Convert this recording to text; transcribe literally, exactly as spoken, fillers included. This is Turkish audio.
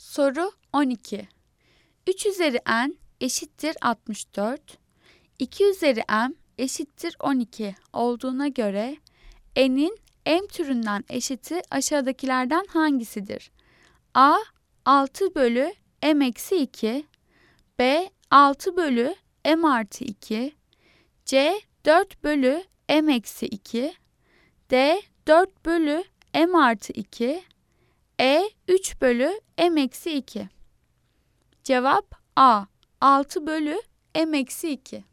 Soru on iki. üç üzeri n eşittir altmış dört. iki üzeri m eşittir on iki olduğuna göre n'in m türünden eşiti aşağıdakilerden hangisidir? A. altı bölü m eksi iki. B. altı bölü m artı iki. C. dört bölü m eksi iki. D. dört bölü m artı iki. E. üç bölü m eksi iki. Cevap A. altı bölü m eksi iki.